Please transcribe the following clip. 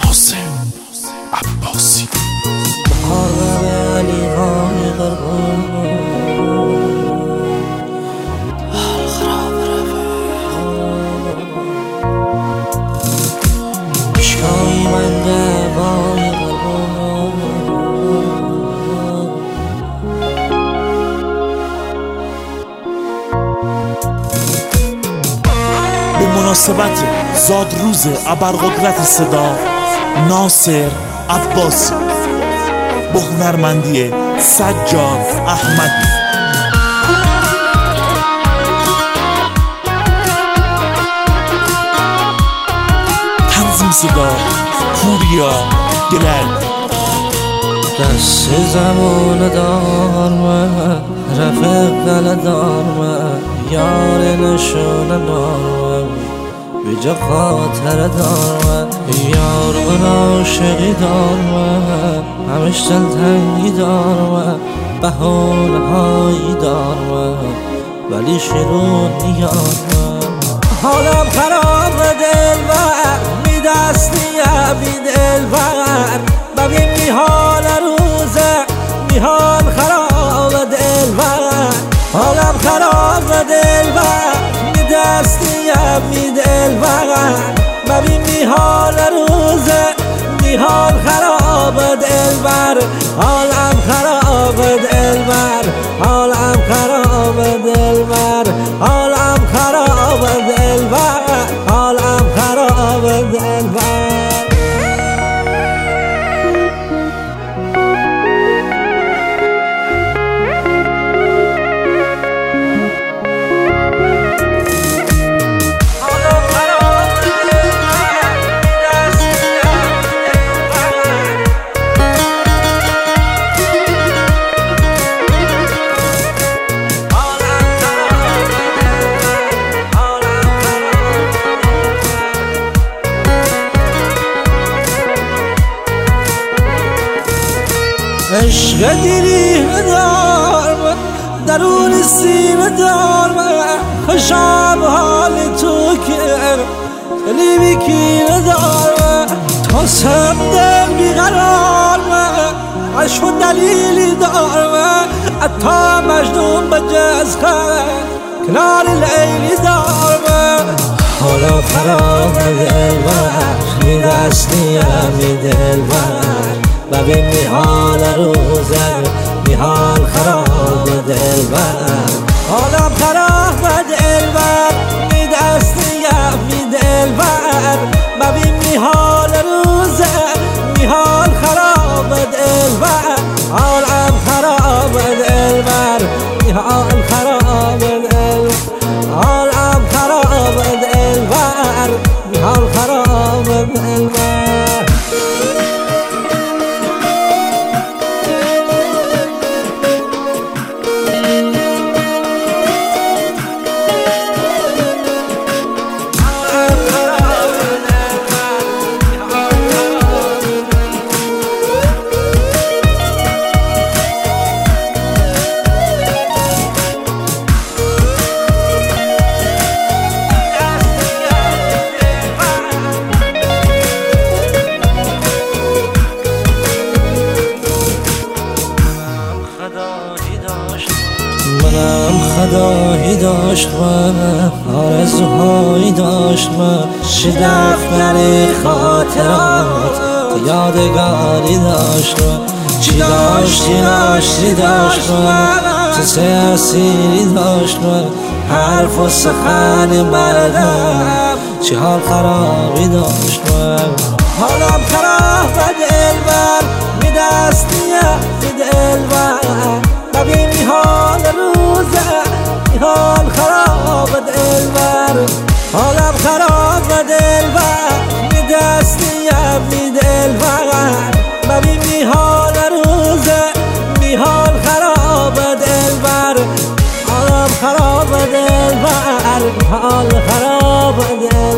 ناصر عباسی علی های قربان خراب عشقای من دوای قربان به مناسبت زادروز ابرقدرت صدا ناصر عباسی با هنرمندی سجاد احمدی. تنظیم صدا پوریا گلال. دست زمان دارم رفیق دل دارم یار نشون دارم بجا خاطر دارم یار من عاشقی دارم همش دلتنگی دارم بهانه هایی دارم ولی شروع نیارم حالم خراب دلبر می دستیم بی دلبر ببین می حال روزه می حال خراب دلبر حالم خراب دلبر می دستیم می دلبر ببین می حال روزه می حال خراب دلبر حالم خراب دلبر حالم خراب دلبر حالم خراب دلبر حالم خراب دلبر عشق دیری دارم درون سینه دارم خوشم حال تو که دلی بیکینه دارم تا سمدم بیقرارم عشق و دلیلی دارم حتی مجنون به جزخه کنار لیلی دارم حالا خراب دلبر می دستیم می دلبر ببین می حال روزه می حال خراب دلبر حالم خراب دلبر می دستیم می دلبر ببین می حال روزه می حال خراب دلبر حالم خراب دلبر می حال خراب دلبر حالم خراب دلبر می حال خراب دلبر منم خدایی داشت من آرزوهایی داشت من چه دفتر خاطرات تو یادگاری داشت من چی داشتی داشت من تو سه اسیری داشت من حرف و سخن مردم چی حال خرابی داشت من حالم خراب دلبر می دستیم می دلبر ببین می حال روزه می حال خراب دلبر حالم خراب دلبر می دستیم می دلبر ببین می حال روزه می حال خراب دلبر حالم خراب دلبر حال خراب دلبر